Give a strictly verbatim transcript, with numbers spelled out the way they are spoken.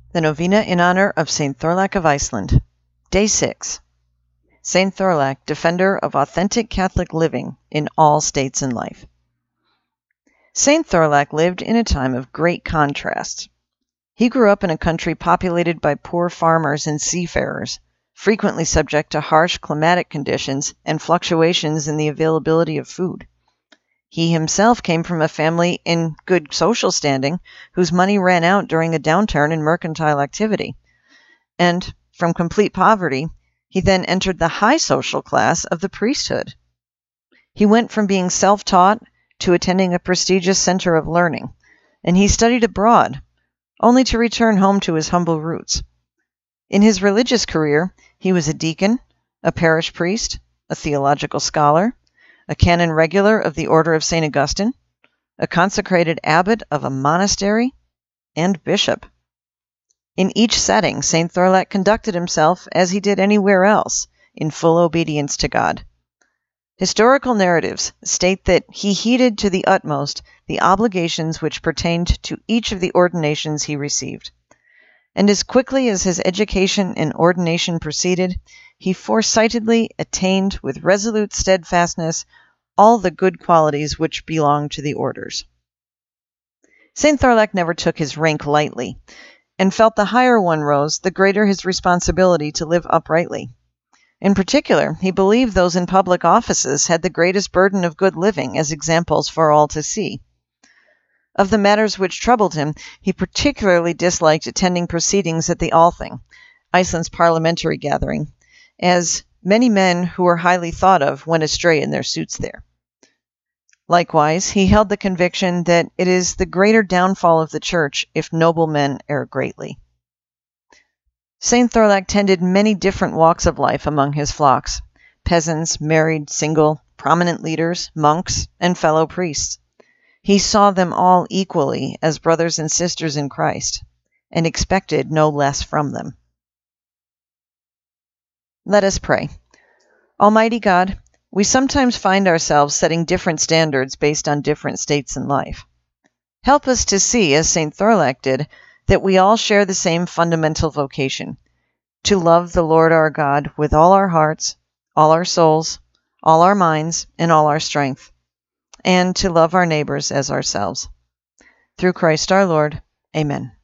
The Novena in honor of Saint Thorlak of Iceland. Day six. Saint Thorlak, defender of authentic Catholic living in all states in life. Saint Thorlak lived in a time of great contrasts. He grew up in a country populated by poor farmers and seafarers, frequently subject to harsh climatic conditions and fluctuations in the availability of food. He himself came from a family in good social standing, whose money ran out during a downturn in mercantile activity. And from complete poverty, he then entered the high social class of the priesthood. He went from being self-taught to attending a prestigious center of learning, and he studied abroad, only to return home to his humble roots. In his religious career, he was a deacon, a parish priest, a theological scholar, a canon regular of the Order of Saint Augustine, a consecrated abbot of a monastery, and bishop. In each setting, Saint Thorlak conducted himself as he did anywhere else, in full obedience to God. Historical narratives state that he heeded to the utmost the obligations which pertained to each of the ordinations he received. And as quickly as his education and ordination proceeded, he foresightedly attained with resolute steadfastness all the good qualities which belong to the orders. Saint Thorlak never took his rank lightly, and felt the higher one rose, the greater his responsibility to live uprightly. In particular, he believed those in public offices had the greatest burden of good living as examples for all to see. Of the matters which troubled him, he particularly disliked attending proceedings at the Althing, Iceland's parliamentary gathering, as many men who were highly thought of went astray in their suits there. Likewise, he held the conviction that it is the greater downfall of the Church if noble men err greatly. Saint Thorlak tended many different walks of life among his flocks: peasants, married, single, prominent leaders, monks, and fellow priests. He saw them all equally as brothers and sisters in Christ, and expected no less from them. Let us pray. Almighty God, we sometimes find ourselves setting different standards based on different states in life. Help us to see, as Saint Thorlak did, that we all share the same fundamental vocation: to love the Lord our God with all our hearts, all our souls, all our minds, and all our strength, and to love our neighbors as ourselves. Through Christ our Lord. Amen.